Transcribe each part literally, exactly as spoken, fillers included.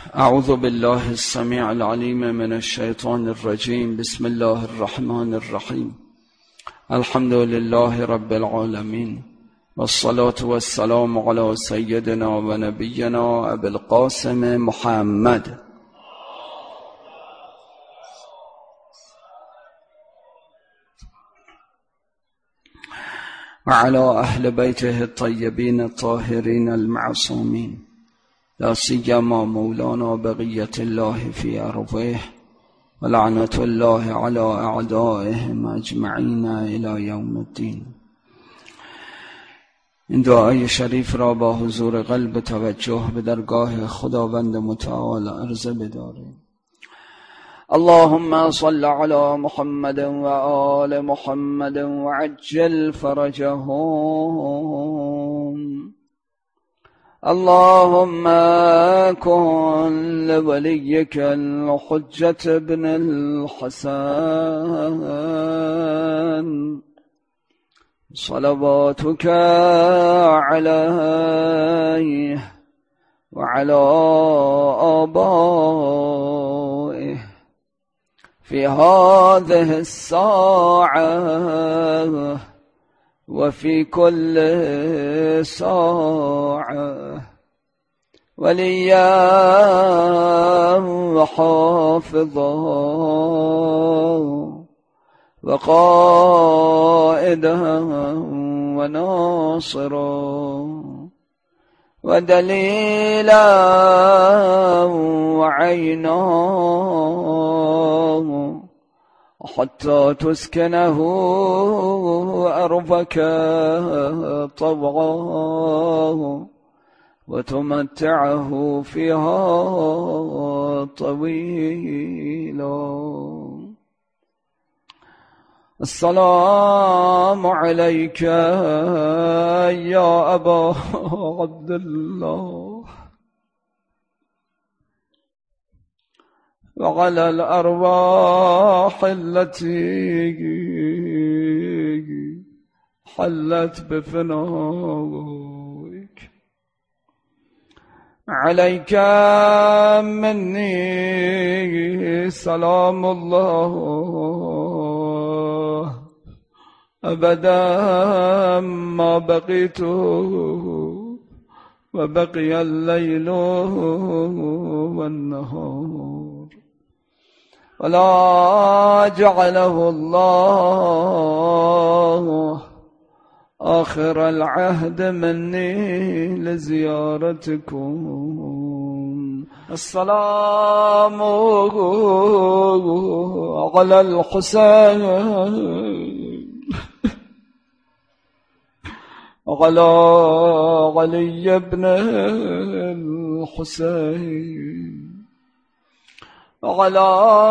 اعوذ بالله السمیع العلیم من الشیطان الرجیم. بسم الله الرحمن الرحیم. الحمد لله رب العالمین والصلاة والسلام علی سیدنا و نبینا ابی القاسم محمد و علی اهل بیته الطیبین الطاهرین المعصومین، لا سیما مولانا بقیت الله فی ارضه و لعنت الله علی اعدائهم اجمعین الی یوم الدین. این دعای شریف را با حضور قلب توجه به درگاه خداوند متعال عرضه بداریم. اللهم صل علی محمد و آل محمد و عجل فرجهم. اللهم كن لوليك الحجة ابن الحسن صلواتك عليه وعلى آبائه في هذه الساعة وفي كل ساعة وليا وحافظا وقائدا وناصرا ودليلا وعينا حتى تسكنه أرضك طوعا وتمتعه فيها طويلا. السلام عليك يا أبا عبد الله وعلى الأرواح التي حلت بفنائك. عليك مني سلام الله أبدا ما بقيت وبقي الليل والنهار، ولا جعله الله آخر العهد مني لزيارتكم. السلام على الحسين على علي بن الحسين على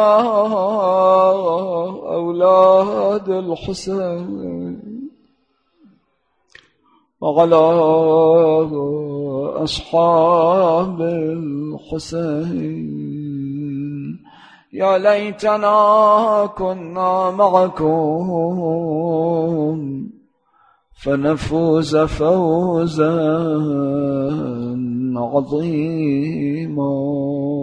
أولاد الحسين وعلى أصحاب الحسين. يا ليتنا كنا معكم فنفوز فوزا عظيما.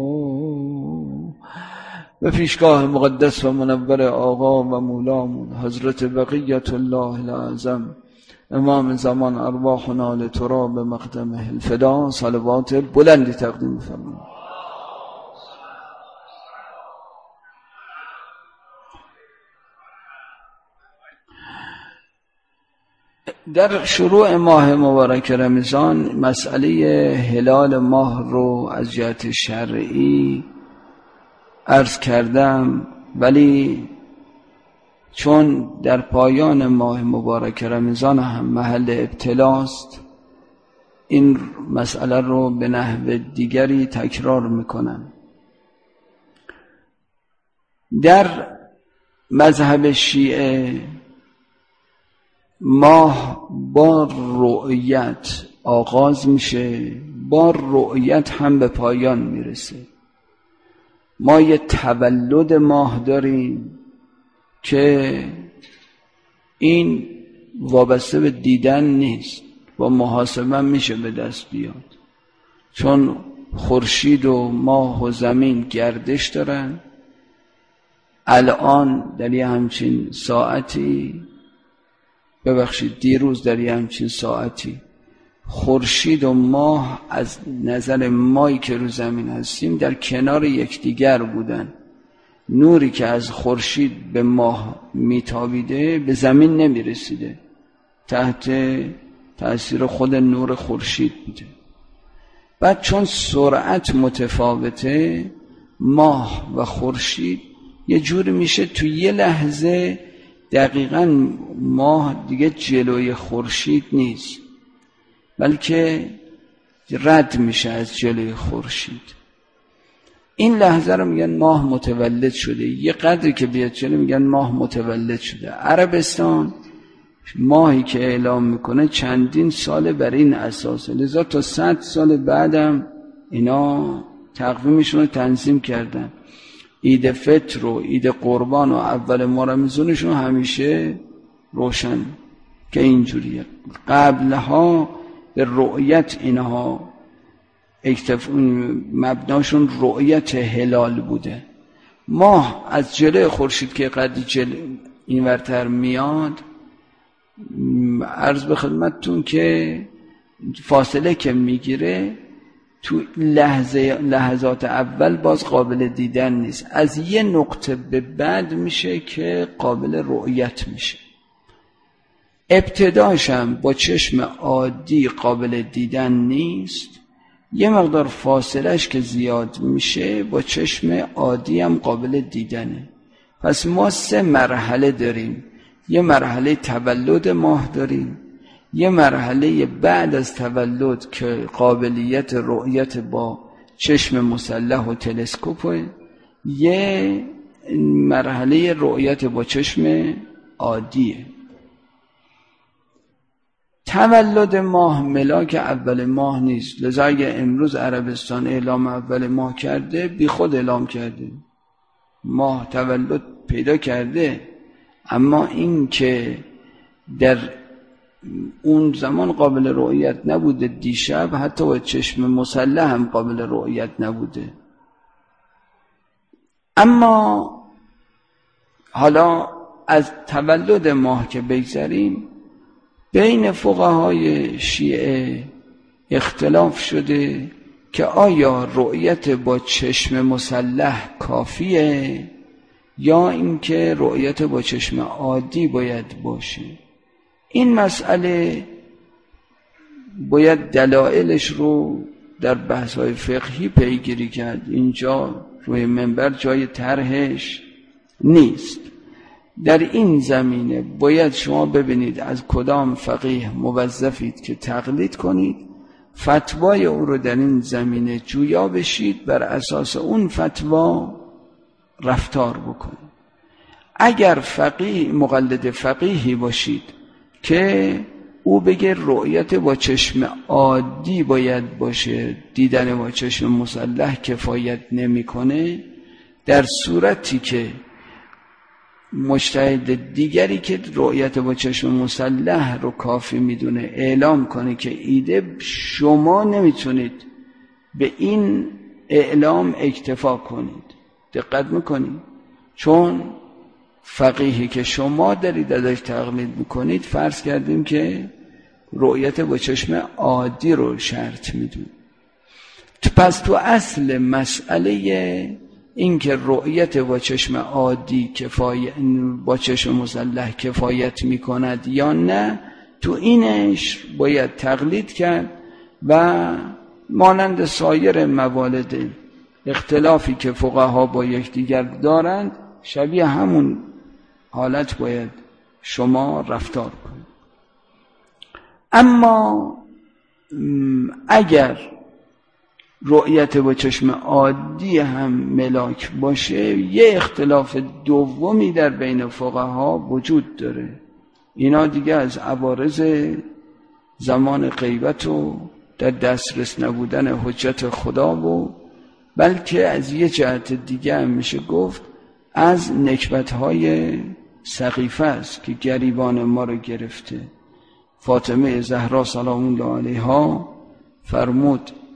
به پیشگاه مقدس و منور آقا و مولامون حضرت بقیت الله العظم امام زمان ارواحنا لتراب مقدمه الفدا صلوات بلندی تقدیم فرمایید. در شروع ماه مبارک رمضان مسئله هلال ماه رو از جهت شرعی عرض کردم، ولی چون در پایان ماه مبارک رمضان هم محل ابتلاست این مسئله رو به نحو دیگری تکرار میکنم. در مذهب شیعه ماه با رؤیت آغاز میشه، با رؤیت هم به پایان میرسه. ما یه تولد ماه داریم که این وابسته به دیدن نیست، با محاسبه میشه به دست بیاد، چون خورشید و ماه و زمین گردش دارن. الان در یه همچین ساعتی، ببخشید دیروز در یه همچین ساعتی، خورشید و ماه از نظر مایی که رو زمین هستیم در کنار یکدیگر بودن. نوری که از خورشید به ماه میتابیده به زمین نمیرسیده، تحت تأثیر خود نور خورشید بوده. بعد چون سرعت متفاوته، ماه و خورشید یه جوری میشه تو یه لحظه دقیقاً ماه دیگه جلوی خورشید نیست، بلکه رد میشه از جلوی خورشید. این لحظه رو میگن ماه متولد شده. یه قدری که بیاد جلو میگن ماه متولد شده. عربستان ماهی که اعلام میکنه چندین سال بر این اساسه، لذا تا صد سال بعدم اینا تقویمشون رو تنظیم کردن. عید فطر و عید قربان و اول ماه رمضانشون همیشه روشن که اینجوریه. قبلها به رؤیت اینها اکتف... مبناشون رؤیت هلال بوده. ماه از جلوی خورشید که قدری جلو این ورتر میاد، عرض به خدمتتون که فاصله که میگیره تو لحظه لحظات اول باز قابل دیدن نیست، از یه نقطه به بعد میشه که قابل رؤیت میشه. ابتداش هم با چشم عادی قابل دیدن نیست، یه مقدار فاصلش که زیاد میشه با چشم عادی هم قابل دیدنه. پس ما سه مرحله داریم. یه مرحله تولد ماه داریم، یه مرحله بعد از تولد که قابلیت رؤیت با چشم مسلح و تلسکوپه، یه مرحله رؤیت با چشم عادیه. تولد ماه ملاک اول ماه نیست، لذا اگه امروز عربستان اعلام اول ماه کرده بی خود اعلام کرده، ماه تولد پیدا کرده، اما این که در اون زمان قابل رؤیت نبوده، دیشب حتی با چشم مسلح هم قابل رؤیت نبوده. اما حالا از تولد ماه که بگذریم، بین فقهای شیعه اختلاف شده که آیا رؤیت با چشم مسلح کافیه یا اینکه رؤیت با چشم عادی باید باشه. این مسئله باید دلایلش رو در بحث‌های فقهی پیگیری کرد، اینجا روی منبر جای طرحش نیست. در این زمینه باید شما ببینید از کدام فقیه موظفید که تقلید کنید، فتوای او رو در این زمینه جویا بشید، بر اساس اون فتوا رفتار بکنید. اگر فقیه مقلد فقیهی باشید که او بگه رؤیت با چشم عادی باید باشه، دیدن با چشم مسلح کفایت نمیکنه، در صورتی که مجتهد دیگری که رؤیت با چشم مسلح رو کافی میدونه اعلام کنه که ایده، شما نمیتونید به این اعلام اکتفا کنید. دقت میکنید؟ چون فقیهی که شما دارید ازش تقلید میکنید فرض کردیم که رؤیت با چشم عادی رو شرط میدونه. پس تو اصل مسئله این که رؤیت با چشم عادی کفایت با چشم مسلح کفایت میکند یا نه، تو اینش باید تقلید کرد و مانند سایر موالد اختلافی که فقها با یکدیگر دارند شبیه همون حالت باید شما رفتار کنید. اما اگر رؤیت با چشم عادی هم ملاک باشه، یه اختلاف دومی در بین فقها وجود داره. اینا دیگه از عوارض زمان غیبت و در دسترس نبودن حجت خدا و بلکه از یه جهت دیگه هم میشه گفت از نکبت‌های سقیفه است که گریبان ما رو گرفته. فاطمه زهرا سلام الله علیها فرمود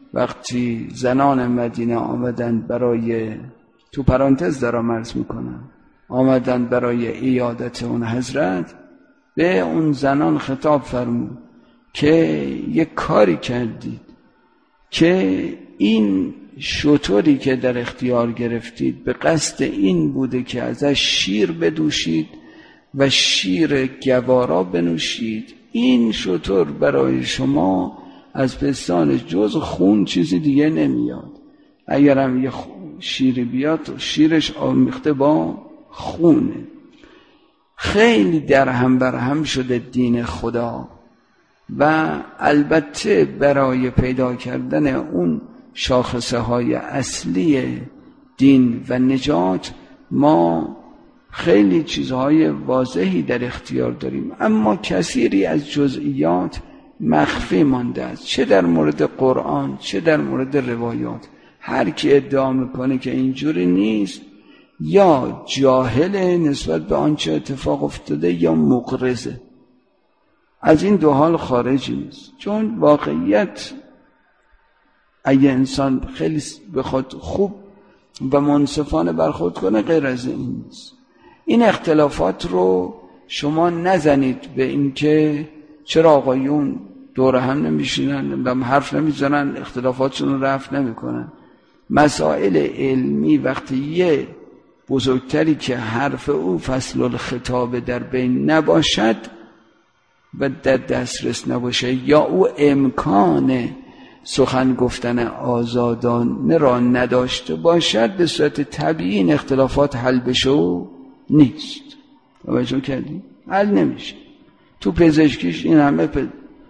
وقتی زنان مدینه آمدند برای، تو پرانتز دارم عرض میکنم، آمدند برای عیادت اون حضرت، به اون زنان خطاب فرمود که یک کاری کردید که این شتری که در اختیار گرفتید به قصد این بوده که ازش شیر بدوشید و شیر گوارا بنوشید. این شتر برای شما از پستان جز خون چیزی دیگه نمیاد. اگر هم یه شیری بیاد شیرش آمیخته با خونه. خیلی در هم بر هم شده دین خدا و البته برای پیدا کردن اون شاخصه های اصلی دین و نجات ما خیلی چیزهای واضحی در اختیار داریم، اما کثیری از جزئیات مخفی مانده است، چه در مورد قرآن چه در مورد روایات. هر کی ادعا میکنه که اینجوری نیست یا جاهل نسبت به آنچه اتفاق افتاده یا مغرضه. از این دو حال خارجی نیست، چون واقعیت اگه انسان خیلی بخواد خوب و منصفانه برخورد کنه غیر از این نیست. این اختلافات رو شما نزنید به این که چرا آقایون دور هم نمیشینن و حرف نمیزنن، اختلافاتشون رو رفع نمیکنن. مسائل علمی وقتی یه بزرگتری که حرف او فصل الخطاب در بین نباشد و در دسترس نباشه یا او امکان سخن گفتن آزادانه را نداشته باشد، به صورت طبیعی این اختلافات حل بشه و نیست. توجه کردی؟ حل نمیشه. تو پزشکیش این همه پ...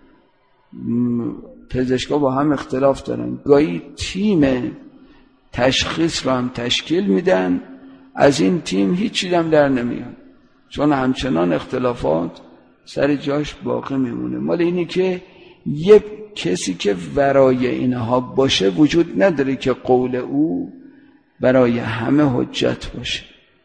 پزشکا با هم اختلاف دارن، گاهی تیم تشخیص رو هم تشکیل میدن، از این تیم هیچی هم در نمیاد، چون همچنان اختلافات سر جاش باقی میمونه. مال اینی که یه کسی که ورای اینها باشه وجود نداره که قول او برای همه حجت باشه.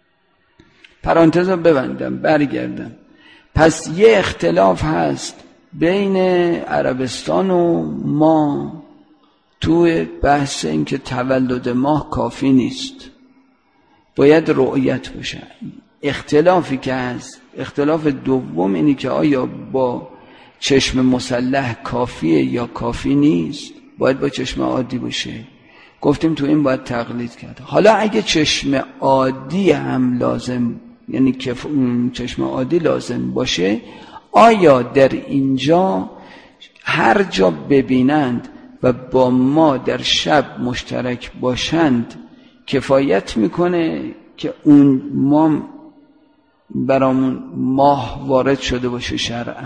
پرانتزا ببندم برگردم. پس یه اختلاف هست بین عربستان و ما توی بحث این که تولد ماه کافی نیست، باید رؤیت باشه. اختلافی که هست، اختلاف دوم اینی که آیا با چشم مسلح کافیه یا کافی نیست، باید با چشم عادی باشه. گفتیم تو این باید تقلید کرد. حالا اگه چشم عادی هم لازم، یعنی که چشم عادی لازم باشه، آیا در اینجا هر جا ببینند و با ما در شب مشترک باشند کفایت میکنه که اون ما برامون ماه وارد شده باشه شرعاً،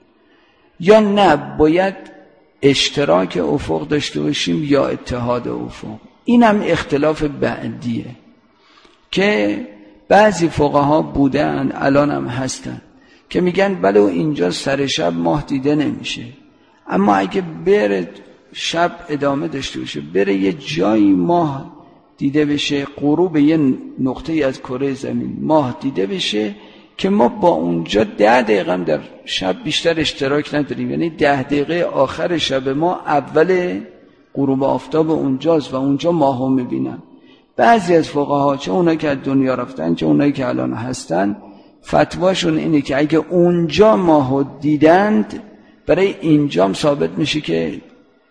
یا نه باید اشتراک افق داشته باشیم یا اتحاد افق؟ این هم اختلاف بعدیه که بعضی فقها بودن الان هم هستن که میگن بله اینجا سر شب ماه دیده نمیشه، اما اگه بره شب ادامه داشته باشه، بره یه جایی ماه دیده بشه، غروب یه نقطه از کره زمین ماه دیده بشه، که ما با اونجا ده دقیقه هم در شب بیشتر اشتراک نداریم، یعنی ده دقیقه آخر شب ما اول غروب آفتاب اونجاست و اونجا ماهو میبینن. بعضی از فقها، چه اونایی که از دنیا رفتن چه اونایی که الان هستن، فتواشون اینه که اگه اونجا ماهو دیدند، برای اینجام ثابت میشه که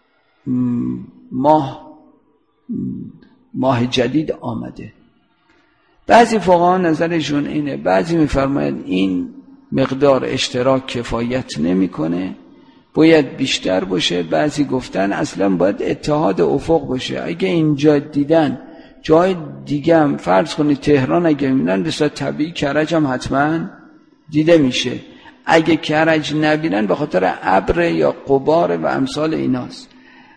ماه ماه جدید آمده. بعضی فقها نظرشون اینه، بعضی میفرماید این مقدار اشتراک کفایت نمیکنه، باید بیشتر باشه. بعضی گفتن اصلا باید اتحاد افق باشه. اگه اینجا دیدن جای دیگه هم، فرض کنید تهران اگه میبینن، به صورت طبیعی کرج هم حتما دیده میشه. اگه کرج نبینن به خاطر ابر یا غبار و امثال ایناست.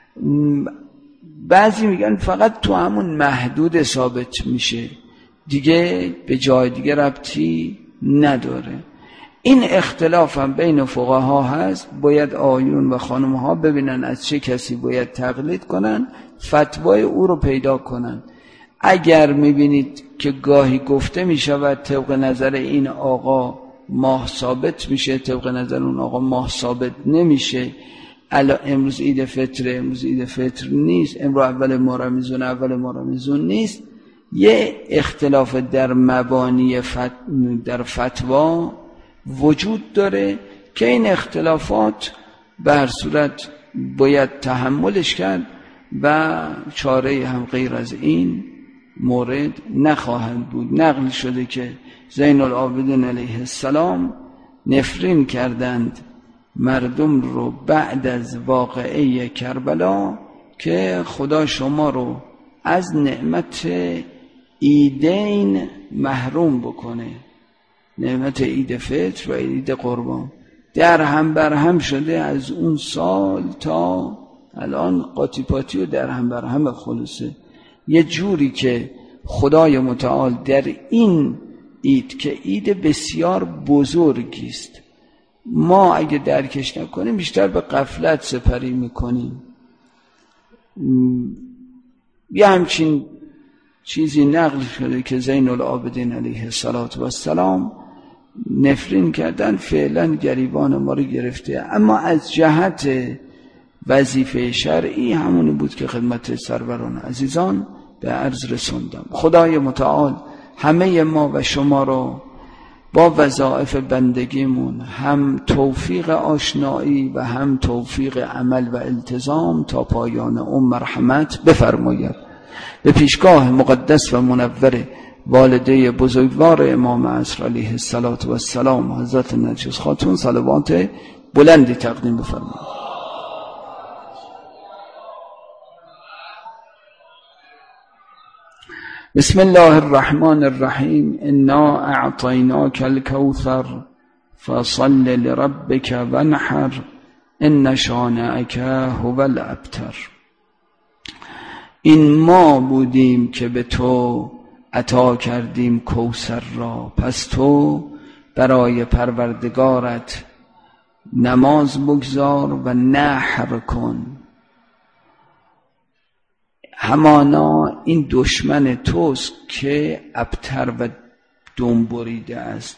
بعضی میگن فقط تو همون محدود ثابت میشه، دیگه به جای دیگه ربطی نداره. این اختلاف هم بین فقها هست، باید آیون و خانم ها ببینن از چه کسی باید تقلید کنن، فتوای او رو پیدا کنن. اگر میبینید که گاهی گفته میشود طبق نظر این آقا ماه ثابت میشه، طبق نظر اون آقا ماه ثابت نمیشه، امروز عید فطر، امروز عید فطر نیست، امروز اول ماه رمضان، اول ماه رمضان نیست. یه اختلاف در مبانی فت... در فتوا وجود داره که این اختلافات به هر صورت باید تحملش کرد و چاره هم غیر از این مورد نخواهد بود. نقل شده که زین العابدین علیه السلام نفرین کردند مردم رو بعد از واقعه کربلا که خدا شما رو از نعمت عیدین محروم بکنه، نعمت عید فطر و عید قربان. در هم بر هم شده از اون سال تا الان قاطی پاتی و در هم بر هم خلوصه. یه جوری که خدای متعال در این عید که عید بسیار بزرگی است، ما اگه درکش نکنیم بیشتر به غفلت سپری میکنیم. یه همچین چیزی نقل شده که زین العابدین علیه السلام نفرین کردن، فعلا گریبان ما رو گرفته. اما از جهت وظیفه شرعی همونی بود که خدمت سروران عزیزان به عرض رسوندم. خدای متعال همه ما و شما رو با وظایف بندگیمون هم توفیق آشنایی و هم توفیق عمل و التزام تا پایان عمر مرحمت بفرماید. به پیشگاه مقدس و منور والده بزرگوار امام عصر علیه السلام حضرت نرجس خاتون صلوات بلندی تقدیم بفرمایید. بسم الله الرحمن الرحیم. انا اعطیناک الکوثر فصل لربک وانحر ان شانئک هو الابتر. این ما بودیم که به تو عطا کردیم کوثر را، پس تو برای پروردگارت نماز بگذار و نحر کن. همانا این دشمن توست که ابتر و دم بریده است.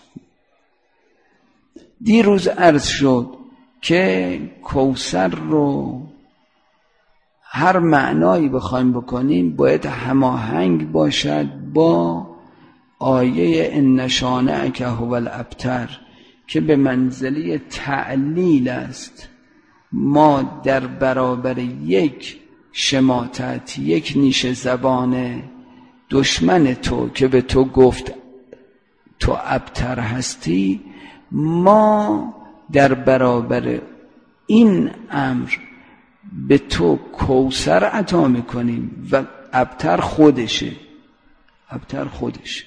دیروز عرض شد که کوثر رو هر معنایی بخوایم بکنیم باید هماهنگ باشد با آیه ان شانئک هو الابتر که به منزله تعلیل است. ما در برابر یک شماتت، یک نیش زبان دشمن تو که به تو گفت تو ابتر هستی، ما در برابر این امر به تو کوثر عطا میکنیم و ابتر خودشه، ابتر خودشه.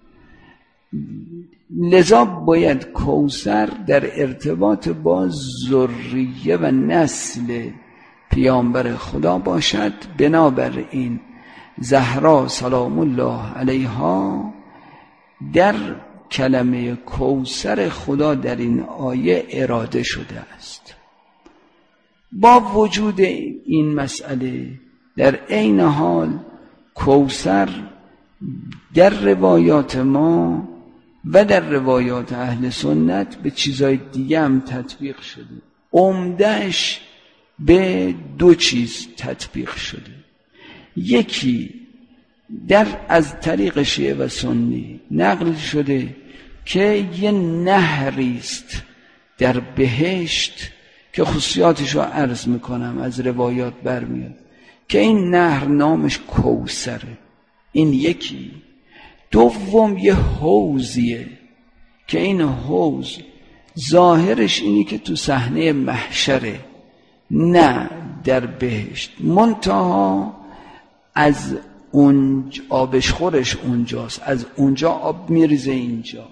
لذا باید کوثر در ارتباط با ذریه و نسل پیامبر خدا باشد. بنابراین زهرا سلام الله علیها در کلمه کوثر خدا در این آیه اراده شده است. با وجود این مسئله در عین حال کوثر در روایات ما و در روایات اهل سنت به چیزای دیگه هم تطبیق شده. عمده‌اش به دو چیز تطبیق شده. یکی در از طریق شیعه و سنی نقل شده که یه نهری است در بهشت که خصوصیاتش رو عرض میکنم، از روایات برمیاد که این نهر نامش کوثره. این یکی. دوم یه حوضیه که این حوض ظاهرش اینی که تو صحنه محشره، نه در بهشت، منتها از اون آبشخورش اونجاست، از اونجا آب میریزه اینجا.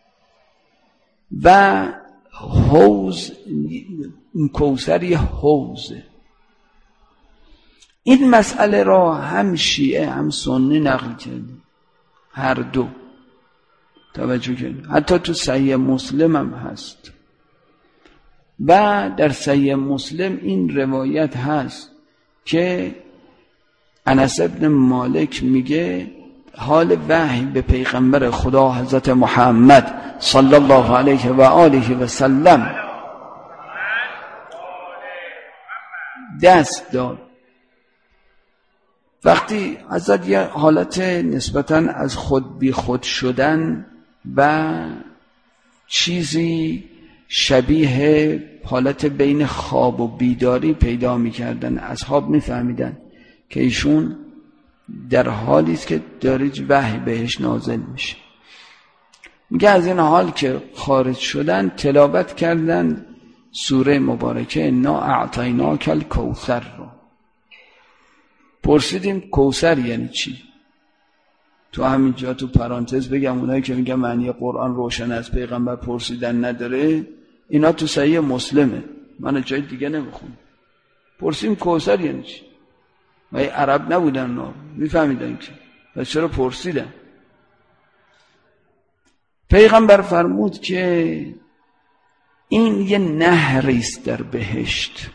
و حوض، این کوثر یه حوضه. این مسئله را هم شیعه هم سنی نقل کرده، هر دو توجه کنید. حتی تو صحیح مسلم هم هست و در صحیح مسلم این روایت هست که انس ابن مالک میگه حال وحی به پیغمبر خدا حضرت محمد صلی الله علیه و آله و سلم دست داد. وقتی ازت یه حالت نسبتاً از خود بی خود شدن و چیزی شبیه حالت بین خواب و بیداری پیدا می‌کردن، اصحاب می‌فهمیدن که ایشون در حالی است که داره وحی بهش نازل میشه. میگه از این حال که خارج شدن تلاوت کردن سوره مبارکه انا اعطیناک الکوثر رو. پرسیدیم کوثر یعنی چی؟ تو همینجا تو پرانتز بگم اونایی که میگن معنی قرآن روشن از پیغمبر پرسیدن نداره، اینا تو صحیح مسلمه، من جای دیگه نمیخونم. پرسیم کوثر یعنی چی؟ و عرب نبودن اونا میفهمیدن که، پس چرا پرسیدن؟ پیغمبر فرمود که این یه نهری است در بهشت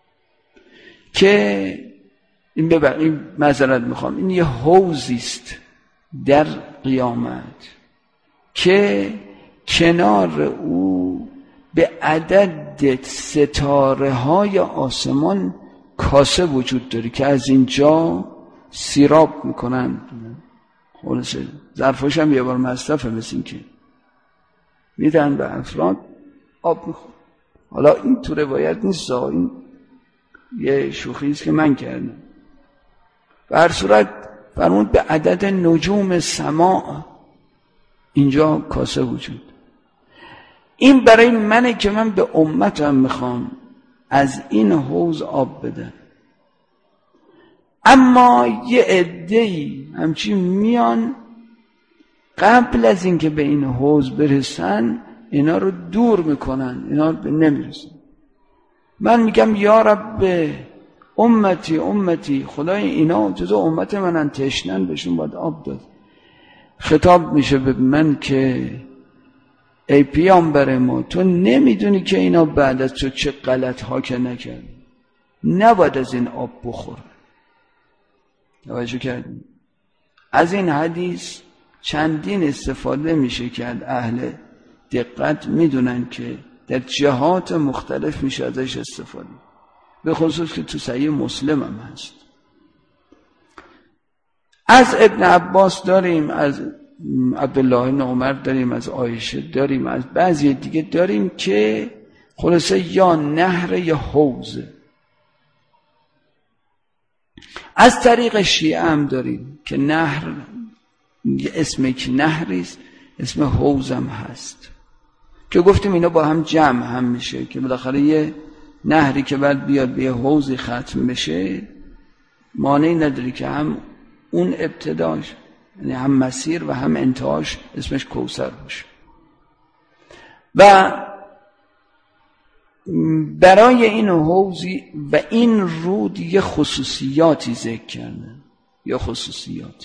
که این ببر این معذرت میخوام این یه حوضی است در قیامت که کنار او به عدد ستاره های آسمان کاسه وجود داره که از اینجا سیراب میکنن، خلاصه ظرفاش هم یه بار مصرفه، مثل این که میدن به افراد آب میخور. حالا این تو روایت نیست، این یه شوخی است که من کردم. به هر صورت فرمود به عدد نجوم سماع اینجا کاسه وجود. این برای منه که من به امتم میخوام از این حوض آب بدن. اما یه عده‌ای همچین میان قبل از اینکه به این حوض برسن اینا رو دور میکنن، اینا به نمیرسن. من میگم یا رب امتی امتی، خدای اینا جزو امت منن، تشنن، بهشون باید آب داد. خطاب میشه به من که ای پیامبر ما، تو نمیدونی که اینا بعد از تو چه غلط ها که نکرد، نباید از این آب بخور. توجه کردیم؟ از این حدیث چندین استفاده میشه که اهل دقت میدونن که در جهات مختلف میشه ازش استفاده، به خصوص که تو صحیح مسلم هم هست. از ابن عباس داریم، از عبدالله بن عمر داریم، از عایشه داریم، از بعضی دیگه داریم که خلاصه یا نهر یا حوض. از طریق شیعه هم داریم که نهر اسم یک نهریست، اسم حوض هم هست که گفتیم اینا با هم جمع هم میشه که بالاخره یه نهری که بعد بیاد به یه حوضی ختم بشه مانعی نداری که هم اون ابتداش یعنی هم مسیر و هم انتهاش اسمش کوثر باشه. و برای این حوضی و این رود یه خصوصیاتی ذکر کردن، یا خصوصیاتی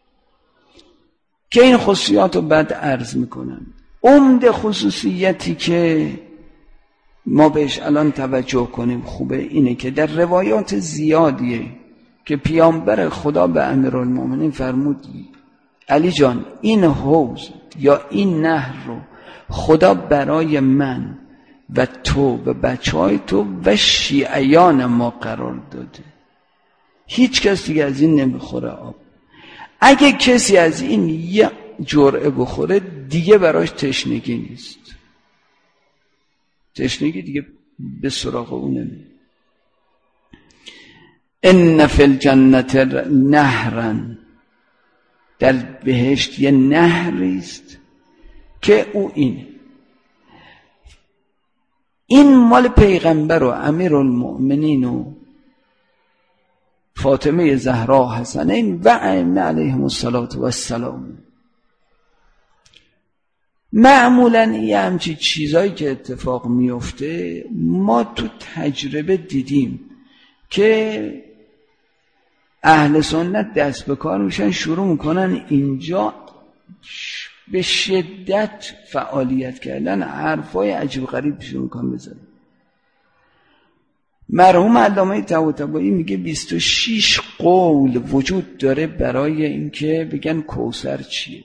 که این خصوصیات رو بعد عرض میکنن. عمده خصوصیتی که ما بهش الان توجه کنیم خوبه اینه که در روایات زیادیه که پیامبر خدا به امیرالمومنین فرمود علی جان این حوض یا این نهر رو خدا برای من و تو و بچهای تو و شیعیان ما قرار داده، هیچ کس دیگه از این نمیخوره آب. اگه کسی از این یه جرعه بخوره دیگه براش تشنگی نیست، تشنگی دیگه به سراغ اون نمیره. ان فی الجنت نهرا، در بهشت یه نهری است که او اینه. این مال پیغمبر و امیرالمؤمنین و فاطمه زهرا حسنین و ائمه علیهم السلام. معمولا یه همچی چیزایی که اتفاق میفته ما تو تجربه دیدیم که اهل سنت دست به کار میشن، شروع میکنن اینجا به شدت فعالیت کردن، حرفای عجیب غریب شروع میکنن بزنن. مرحوم علامه طباطبایی میگه بیست و شش قول وجود داره برای اینکه بگن کوثر چیه.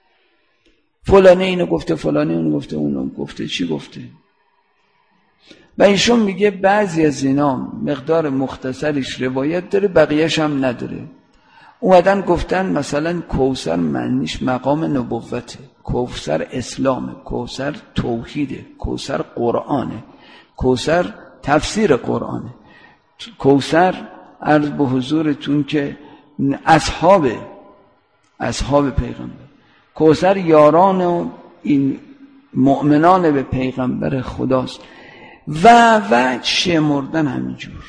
فلانه اینو گفته، فلانه اونو گفته، اونو گفته، چی گفته. و ایشون میگه بعضی از اینا مقدار مختصریش روایت داره، بقیهش هم نداره. اومدن گفتن مثلا کوثر معنیش مقام نبوته، کوثر اسلامه، کوثر توحیده، کوثر قرآنه، کوثر تفسیر قرآنه، کوثر عرض به حضورتون که اصحاب اصحاب پیغمبر، کوثر یاران و این مؤمنان به پیغمبر خداست و و شمردن همینجور.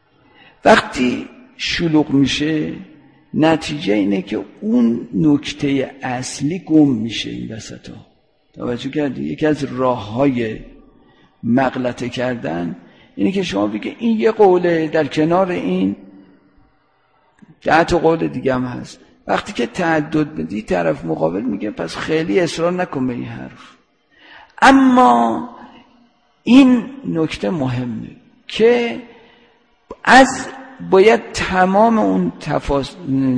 وقتی شلوغ میشه نتیجه اینه که اون نکته اصلی گم میشه. این وسط ها توجه کردی؟ یکی از راه های مغلطه کردن اینه که شما بگه این یه قوله، در کنار این ده تا قول دیگه هم هست. وقتی که تعدد بدی طرف مقابل میگه پس خیلی اصرار نکن به این حرف. اما این نکته مهمه که از باید تمام اون تفاص...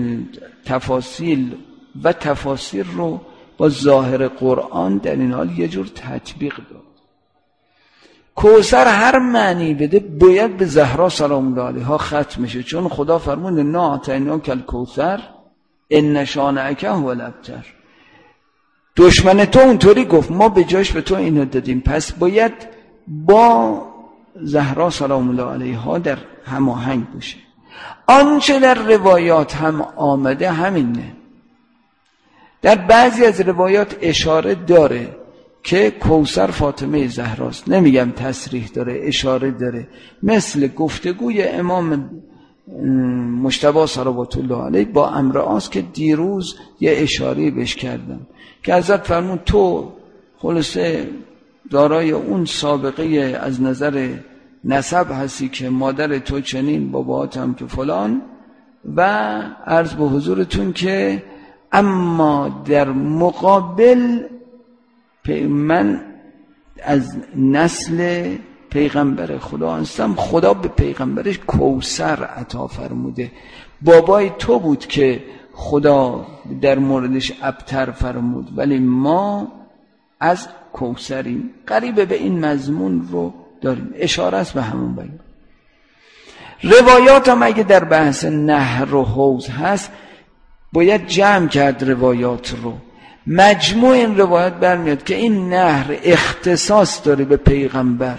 تفاصیل و تفاسیر رو با ظاهر قرآن در این حال یه جور تطبیق داد. کوثر هر معنی بده باید به زهرا سلام الله علیها ختم میشه، چون خدا فرمود انا اعطیناک الکوثر ان شانئک هو الابتر. دشمن تو اونطوری گفت، ما به جاش به تو اینو دادیم، پس باید با زهرا سلام الله علیها در هماهنگ باشه. آنچه در روایات هم آمده همینه. در بعضی از روایات اشاره داره که کوثر فاطمه زهراست، نمیگم تصریح داره، اشاره داره، مثل گفتگوی امام مجتبی صلوات الله علیه با امرآس که دیروز یه اشاره بهش کردم که حضرت فرمود تو خلاصه دارای اون سابقه از نظر نسب هستی که مادر تو چنین، بابات هم که فلان، و عرض به حضورتون که اما در مقابل من از نسل پیغمبر خدا هستم، خدا به پیغمبرش کوثر عطا فرموده. بابای تو بود که خدا در موردش ابتر فرمود، ولی ما از کوثریم. قریب به این مضمون رو داریم، اشاره است به همون بیان. روایات هم اگه در بحث نهر و حوض هست باید جمع کرد روایات رو. مجموع این روایت برمیاد که این نهر اختصاص داره به پیغمبر،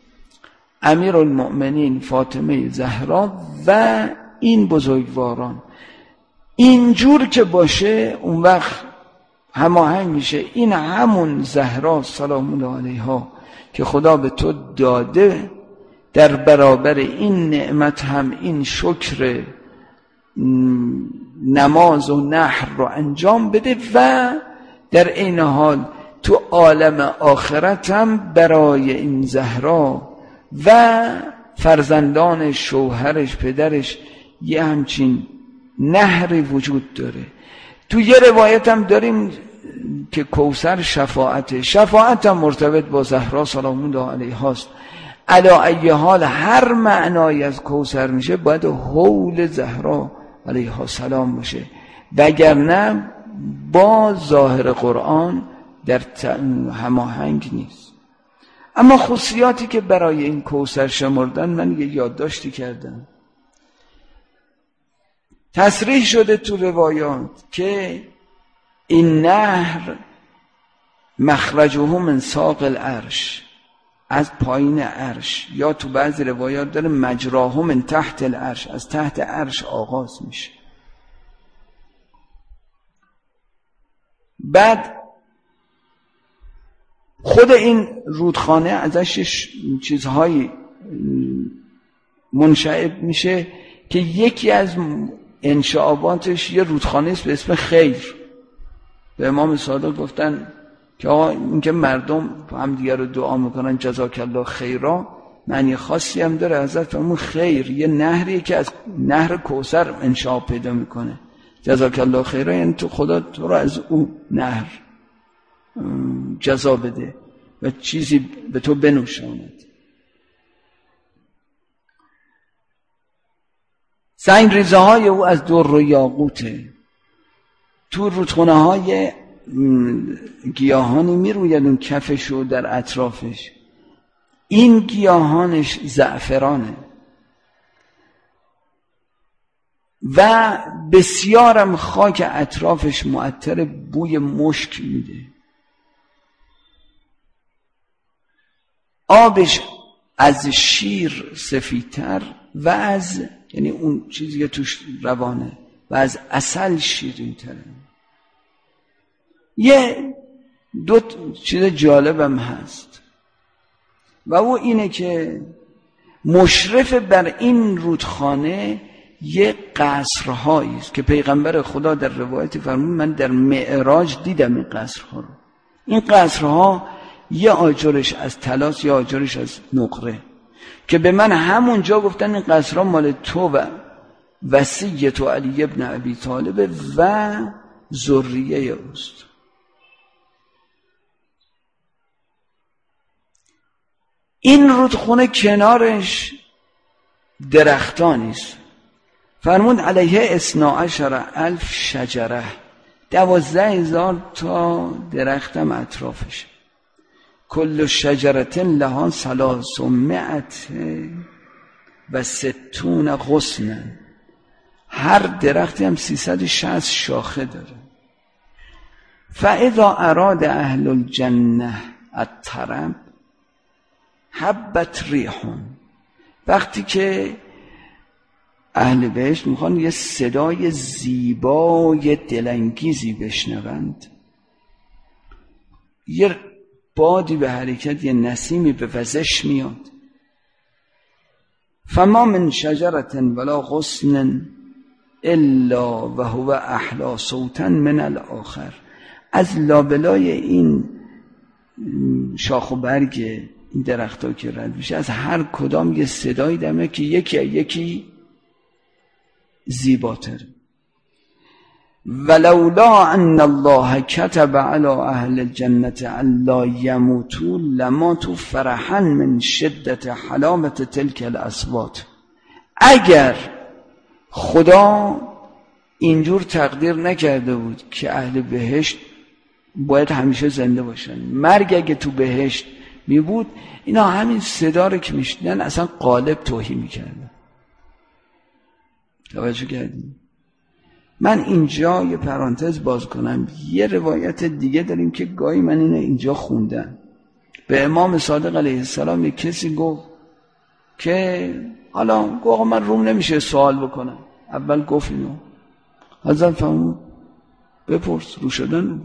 امیرالمؤمنین فاطمه زهرا و این بزرگواران. اینجور که باشه اون وقت هماهنگ میشه. این همون زهرا سلام الله علیها که خدا به تو داده، در برابر این نعمت هم این شکر نماز و نحر رو انجام بده و در این حال تو عالم آخرت هم برای این زهرا و فرزندان شوهرش پدرش یه همچین نهری وجود داره. تو یه روایت هم داریم که کوثر شفاعته، شفاعت هم مرتبط با زهرا سلام الله علیها است. علی ای حال هر معنایی از کوثر میشه باید حول زهرا علیها سلام باشه، وگرنه با ظاهر قرآن در هماهنگ نیست. اما خصوصیاتی که برای این کوثر شمردن من یه یادداشتی کردم. تصریح شده تو روایات که این نهر مخرجه من ساق العرش، از پایین عرش، یا تو بعضی روایات داره مجراه من تحت العرش، از تحت عرش آغاز میشه. بعد خود این رودخانه ازش چیزهایی منشعب میشه که یکی از انشعاباتش یه رودخانه است به اسم خیر. به امام صادق گفتن که آقا این که مردم هم دیگر رو دعا میکنن جزاک الله خیرا، معنی خاصی هم داره. حضرت فرمود خیر یه نهریه که از نهر کوثر انشعاب پیدا میکنه. جزاک الله خیرا یعنی تو خدا تو رو از اون نهر جزا بده و چیزی به تو بنوشاند. سنگ ریزه های او از در و یاقوته. تو رودخانه های گیاهانی می روید اون کفش و در اطرافش. این گیاهانش زعفرانه و بسیارم خاک اطرافش معطر بوی مشک میده. آبش از شیر سفیدتر و از یعنی اون چیزی که توش روانه و از عسل شیرین تره. یه دو چیز جالبم هست و او اینه که مشرف بر این رودخانه یه قصرهایی است که پیغمبر خدا در روایتی فرمود من در معراج دیدم این قصرها رو. این قصرها یه آجرش از طلاست یه آجرش از نقره که به من همونجا گفتن این قصرها مال تو و وصیت و علی ابن ابی طالب و ذریه اوست. این رودخونه کنارش درختانیست. فرمود علیه اثنا عشر الف شجره، دوازده هزار تا درختم اطرافش. کل شجرت لها ثلاثمائت و ستون غصن، هر درختی هم سیصد و شصت شاخه داره. فاذا اراد اهل الجنه الطرب حبت ریحون، وقتی که اهل بهشت میخوان یه صدای زیبای دلانگیزی بشنوند، یه بادی به حرکت، یه نسیمی به وزش میاد. فما من شجرة ولا غصن الا و هو احلا صوتا من الاخر، از لابلای این شاخ و برگ این درخت ها که رد میشه از هر کدام یه صدایی دمه که یکی یکی زیباتر. ولولا ان الله كتب على اهل الجنه الا يموتوا لماتوا فرحا من شدة حلاوة تلك الاصوات، اگر خدا اینجور تقدیر نکرده بود که اهل بهشت باید همیشه زنده باشن، مرگ اگه تو بهشت می بود اینا همین صدا رو که میشنن اصلا قالب توهی میکردن. توجه کردیم؟ من اینجا یه پرانتز باز کنم، یه روایت دیگه داریم که گاهی من اینو اینجا خوندم. به امام صادق علیه السلام یک کسی گفت که حالا گفت من روم نمیشه سوال بکنم، اول گفت اینو حضرت فرمود بپرس، رو شدن.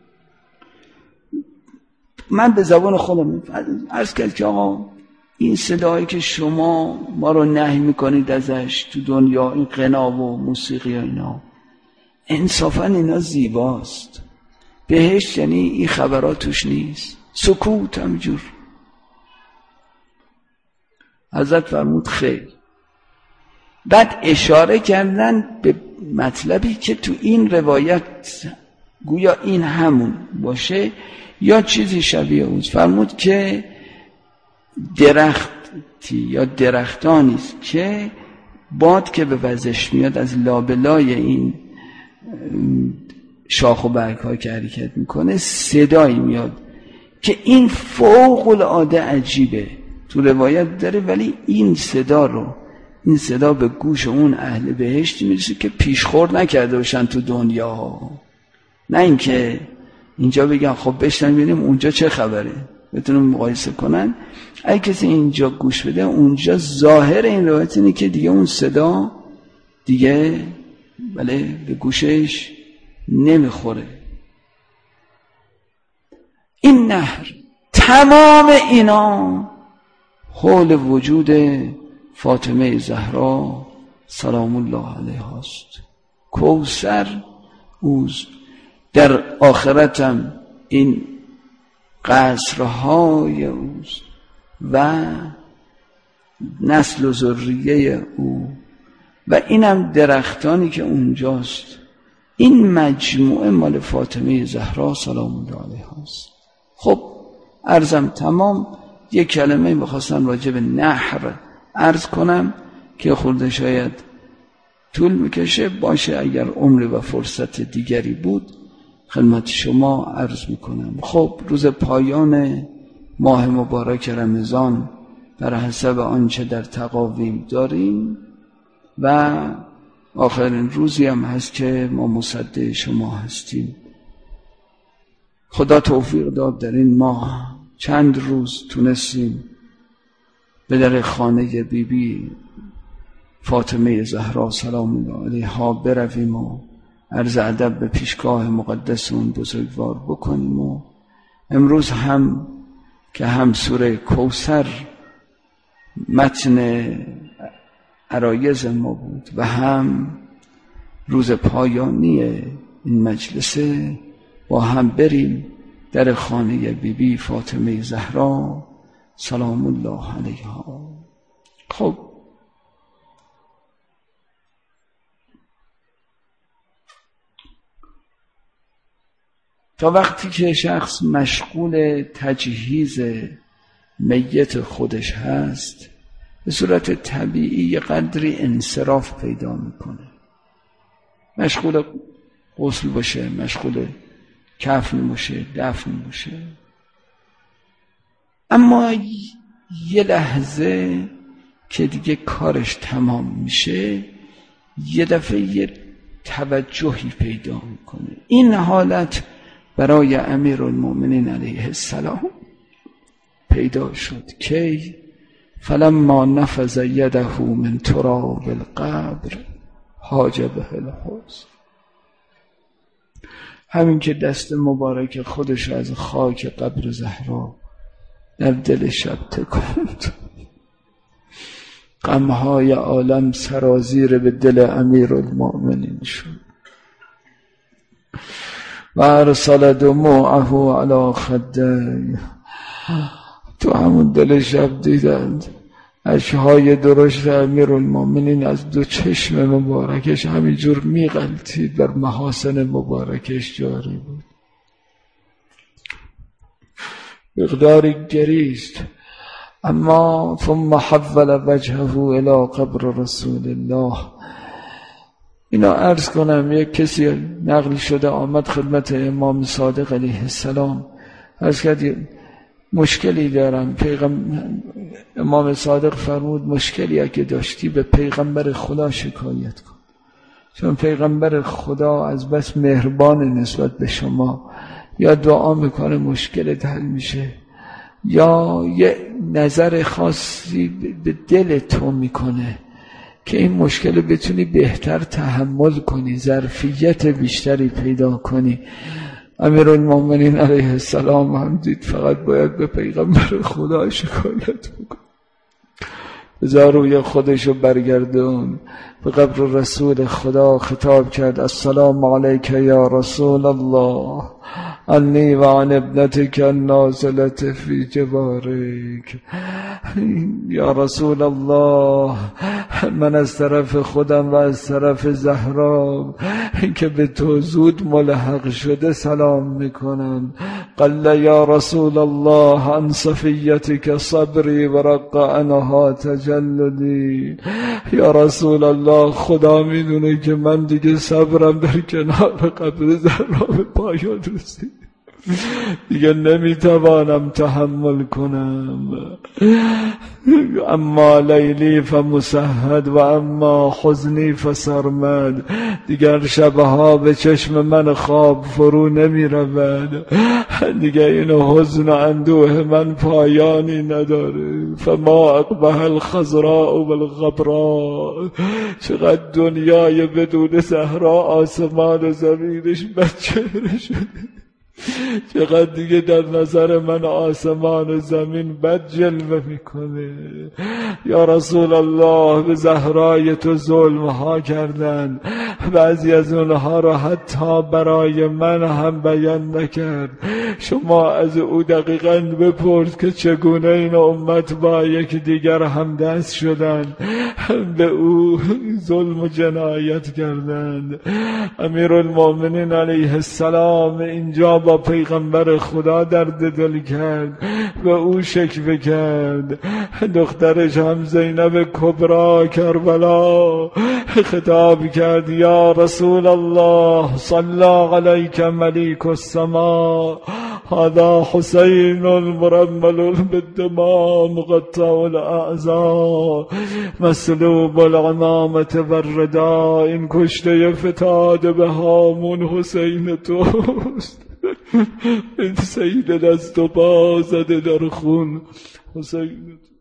من به زبان خودم عرض کرد که آقا این صدایی که شما ما رو نهی میکنید ازش تو دنیا، این غنا و موسیقی و اینا، انصافا اینا زیباست، بهشت یعنی این خبرات توش نیست، سکوت همجور. حضرت فرمود خیر. بعد اشاره کردن به مطلبی که تو این روایت گویا این همون باشه یا چیزی شبیه اون. فرمود که درختی یا درختانی است که باد که به وزش میاد از لابلای این شاخ و برگ ها که حرکت میکنه صدایی میاد که این فوق العاده عجیبه، تو روایت داره، ولی این صدا رو این صدا به گوش اون اهل بهشتی میرسه که پیشخور نکرده باشن تو دنیا ها. نه اینکه اینجا بگن خب بشنن ببینیم اونجا چه خبره، بتونن مقایسه کنن. اگه کسی اینجا گوش بده اونجا ظاهر این روایت اینه که دیگه اون صدا دیگه بله به گوشش نمیخوره. این نهر تمام اینا حول وجود فاطمه زهرا سلام الله علیها است. کوثر اوست. در آخرتم این قصرهای اوست و نسل و ذریه او و اینم درختانی که اونجاست. این مجموعه مال فاطمه زهرا سلام الله علیها است. خب عرضم تمام. یک کلمه بخواستم راجع به نهر عرض کنم که خورده شاید طول میکشه، باشه اگر عمری و فرصت دیگری بود خدمت شما عرض میکنم. خب روز پایان ماه مبارک رمضان بر حسب آنچه در تقاویم داریم و آخرین روزی هم هست که ما مصدق شما هستیم. خدا توفیق داد در این ماه چند روز تونستیم به در خانه بی بی فاطمه زهرا سلام الله علیها برویم و عرض ادب به پیشگاه مقدس اون بزرگوار بکنیم و امروز هم که هم سوره کوثر متن عرایض ما بود و هم روز پایانی این مجلسه، با هم بریم در خانه بی بی فاطمه زهرا سلام الله علیها. خب تا وقتی که شخص مشغول تجهیز میت خودش هست به صورت طبیعی قدری انصراف پیدا میکنه، مشغول غسل باشه، مشغول کفن باشه، دفن باشه. اما یه لحظه که دیگه کارش تمام میشه یه دفعه یه توجهی پیدا میکنه. این حالت برای امیرالمؤمنین علیه السلام پیدا شد که فلما نفذ یده من تراب القبر حاج به الحزن. همین که دست مبارک خودش از خاک قبر زهرا در دل شب تکند، غمهای عالم سرازیر به دل امیرالمؤمنین شد و ارسل دموعه علی خدیه. تو همون دل شب دیدند اشک‌های درشت امیرالمؤمنین از دو چشم مبارکش همینجور میغلطید، بر محاسن مبارکش جاری بود. مقداری گریست، اما ثم حول وجهه الی قبر رسول الله. اینا عرض کنم یک کسی نقل شده آمد خدمت امام صادق علیه السلام، عرض کرد مشکلی دارم. پیغمبر امام صادق فرمود مشکلی اگه داشتی به پیغمبر خدا شکایت کن، چون پیغمبر خدا از بس مهربان نسبت به شما، یا دعا میکنه مشکلت حل میشه، یا یه نظر خاصی به دل تو میکنه که این مشکل بتونی بهتر تحمل کنی، ظرفیت بیشتری پیدا کنی. امیرالمؤمنین علیه السلام هم دید فقط باید به پیغمبر خدا شکایت بکنه. بذار روی خودشو برگردون، به قبر رسول خدا خطاب کرد السلام علیک یا رسول الله عنی و عن ابنتک النازلة فی جوارک. یا رسول الله، من از طرف خودم و از طرف زهرا که به تو زود ملحق شده سلام میکنم. قال یا رسول الله عن صفیتک صبری و رق عنها تجلدی. یا رسول الله، خدا میدونه که من دیگه صبرم در کنار قبر زهرا به پایان رسید، دیگه نمیتوانم تحمل کنم. اما لیلی فمسهد و اما حزنی فسرمد. دیگر شبها به چشم من خواب فرو نمی رود، دیگه این حزن و اندوه من پایانی نداره. فما اقبح الخضراء و الغبراء. چقدر دنیای بدون زهرا آسمان و زمینش بدچهره شده، چقدر دیگه در نظر من آسمان و زمین بد جلوه میکنه. یا رسول الله، به زهرای تو ظلم ها کردن، بعضی از اونها را حتی برای من هم بیان نکرد. شما از او دقیقاً بپرس که چگونه این امت با یک دیگر همدست شدن، به او ظلم و جنایت کردند. امیرالمؤمنین علیه السلام اینجا با پیغمبر خدا درد دل کرد، به او شکوه کرد. دخترش هم زینب کبرا کربلا خطاب کرد یا رسول الله صلی علیک ملیک السما هذا حسين مرمل بالدماء مقطع الأعضاء مسلوب العمامة والرداء. این کشته فتاده به هامون حسین توست. این سید دست و پا زده در خون حسین توست.